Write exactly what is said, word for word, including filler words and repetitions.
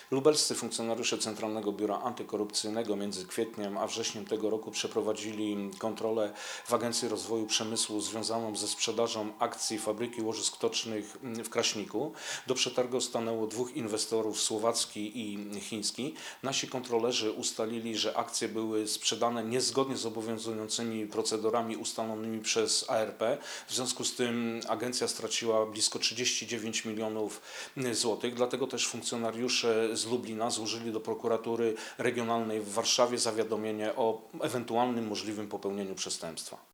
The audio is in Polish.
Lubelscy funkcjonariusze Centralnego Biura Antykorupcyjnego między kwietniem a wrześniem tego roku przeprowadzili kontrolę w Agencji Rozwoju Przemysłu związaną ze sprzedażą akcji fabryki łożysk tocznych w Kraśniku. Do przetargu stanęło dwóch inwestorów, słowacki i chiński. Nasi kontrolerzy ustalili, że akcje były sprzedane niezgodnie z obowiązującymi procedurami ustalonymi przez A R P. W związku z tym agencja straciła blisko trzydzieści dziewięć milionów złotych. Dlatego też funkcjonariusze z Lublina złożyli do prokuratury regionalnej w Warszawie zawiadomienie o ewentualnym możliwym popełnieniu przestępstwa.